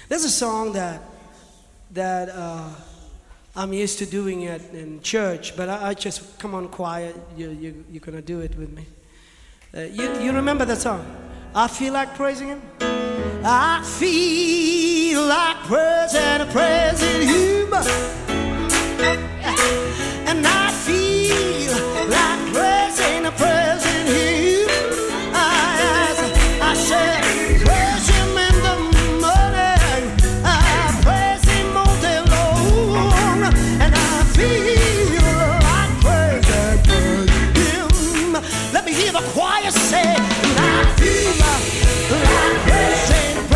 There's a song that I'm used to doing it in church, but I just come on quiet. You're gonna do it with me. You remember that song? I feel like praising Him. I feel like praising Him, and I feel like praising Him. I said, praise Him in the morning, I praise Him all day long, and I feel like praising Him. Let me hear the choir say, and I feel like praising Him.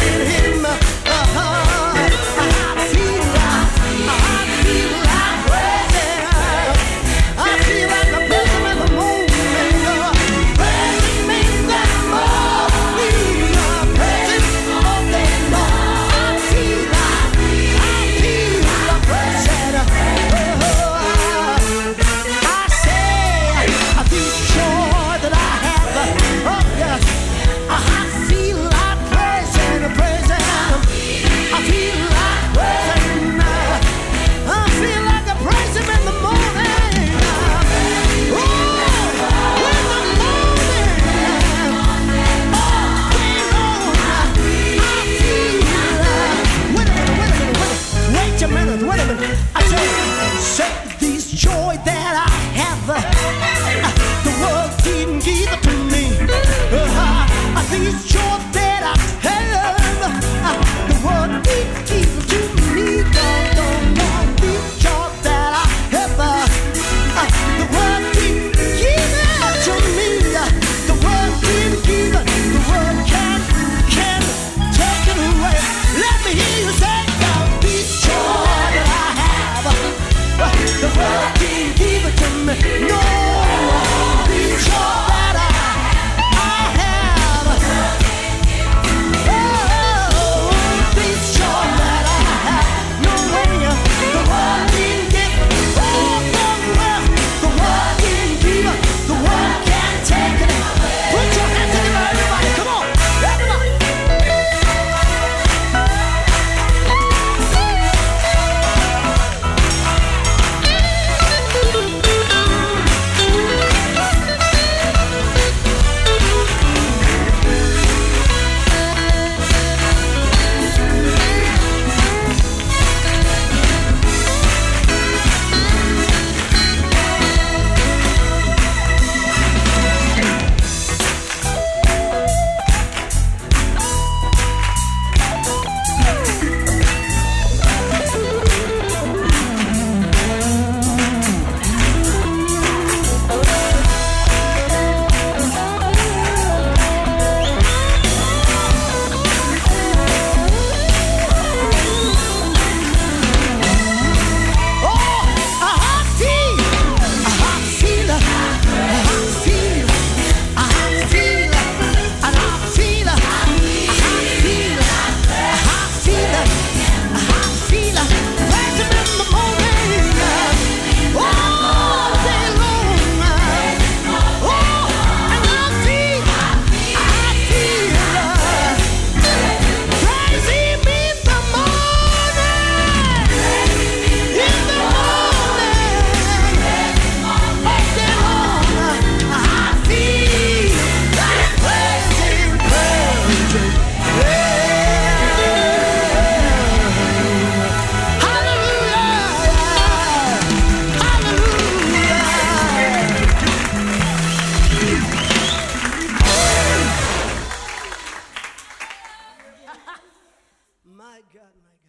Joy that I have, the world didn't give it to me. This joy that I have, the world didn't give it to me. This joy that I have, the world didn't give it to me. The world didn't give it, the world can't take it away. Let me hear you say, this joy that I have, the world didn't give it to me. No, the joy that I have. Oh, this joy that I have. No way, the world didn't give it. Oh, the world didn't give it. The world can't take it. Put your hands together, everybody. Come on, everybody. My God, my God.